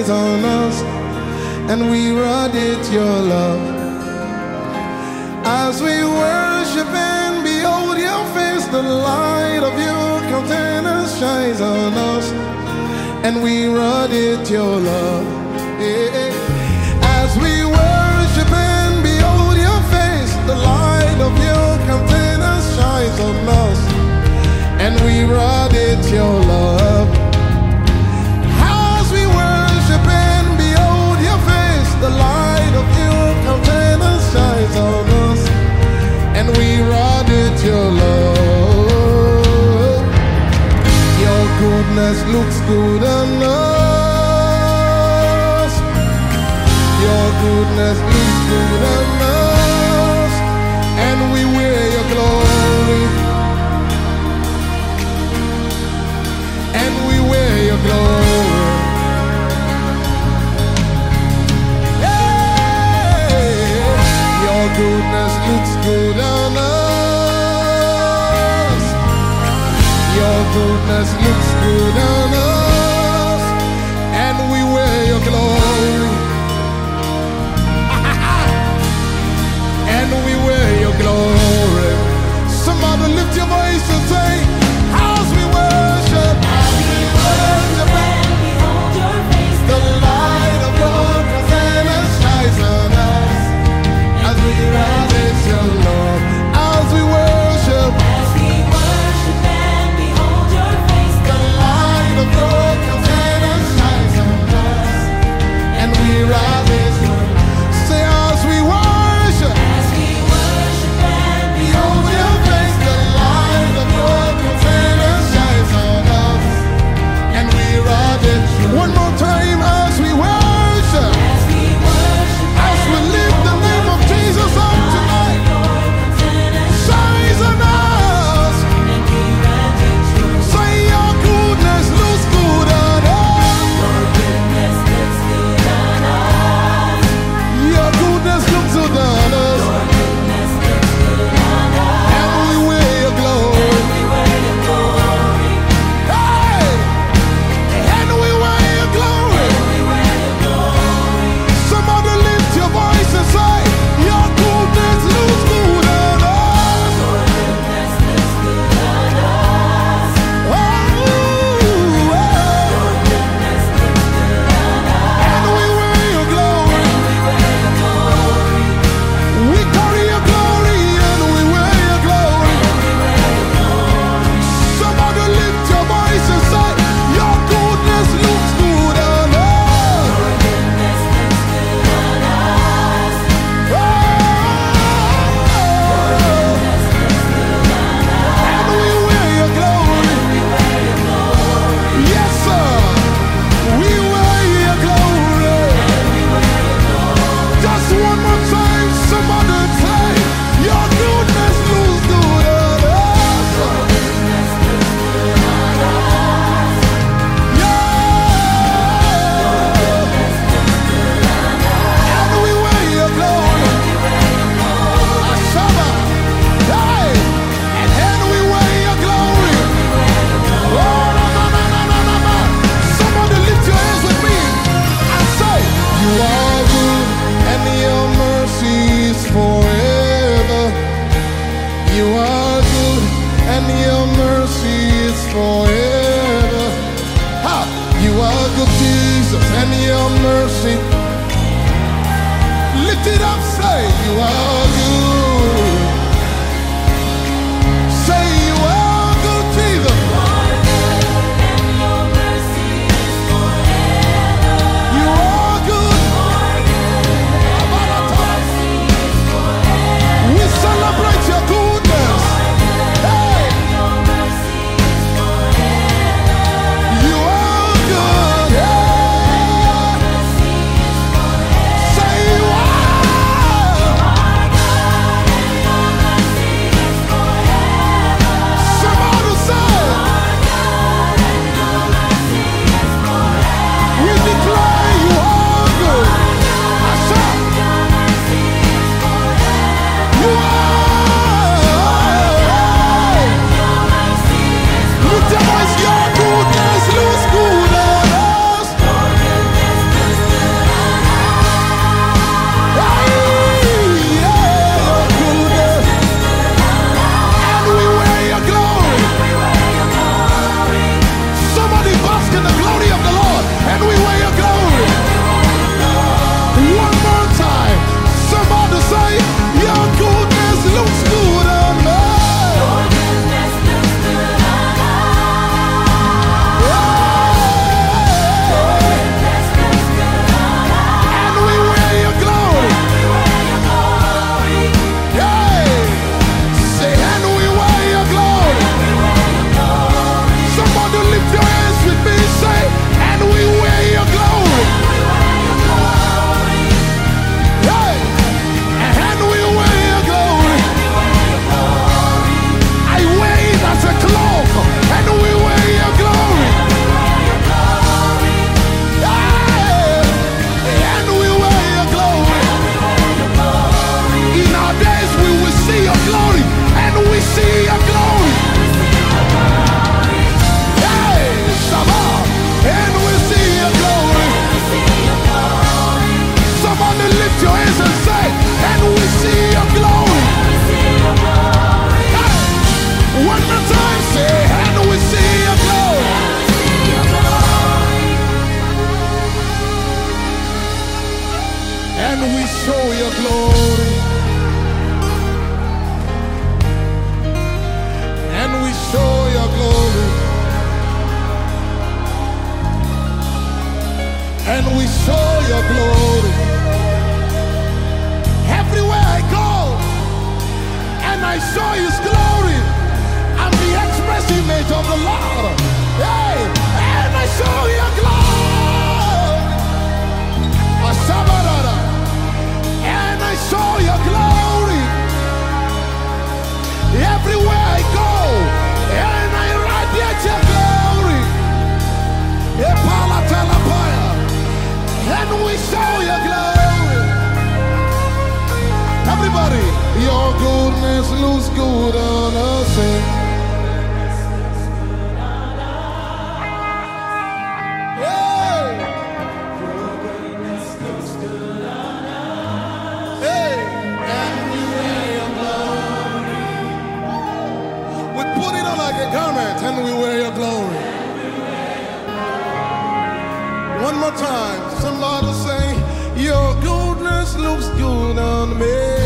shines on us, and we radiate your love. As we worship and behold your face, the light of your countenance shines on us, and we radiate your love. As we worship and behold your face, the light of your countenance shines on us, and we radiate your love. As we worship and behold your face, the light of your countenance shines on us, and we radiate your love. Your goodness looks good on us. Your goodness looks good on us, and we wear your glory. And we wear your glory. Yeah. Your goodness looks good on us. Your goodness looks good on us, and we wear your glory. And we wear your glory. Somebody lift your voice and say, as we worship, and behold your face, the light of your countenance shines on us, as we radiate your love. As we worship, and behold your face, the light of your countenance shines on us, and we radiate your love. Say, as we worship, and behold your face, the light of your countenance shines on us, and we radiate. One more time, as we worship, as we lift the name of Jesus up tonight, shines on us. Say, your goodness looks good on us. Your goodness looks good on us, and we wear your glory. Hey! And we wear your glory. Somebody lift your voice and say, your goodness looks good on us. Oh, and we wear your glory. We carry your glory, and we wear your glory. Somebody lift your voice and say, your goodness looks good on us. And we wear your glory. Yes, sir. We wear your glory. Just one more time, somebody say, your goodness looks good on us. Yeah. And we wear your glory. Ashaba. Hey. And we wear your glory. Oh, no, no, no, no, no, no, no. Somebody lift your hands with me and say, you are good, and your mercy is forever. You are good, and your mercy is forever. Ha! You are good, Jesus, and your mercy. Lift it up, say, you are good. Say, you are good, Jesus. You are good. We celebrate your goodness. Hey! You are good. Yeah. Say you are. your glory. And we show your glory. And we show your glory. Everywhere I go, and I show his glory. I'm the express image of the Lord. Hey, and I show your glory. And I show your glory. Everywhere I go, and I radiate your glory. And we show your glory. Everybody, your goodness looks good on us. Garment, and we wear your glory. One more time, somebody say, your goodness looks good on me.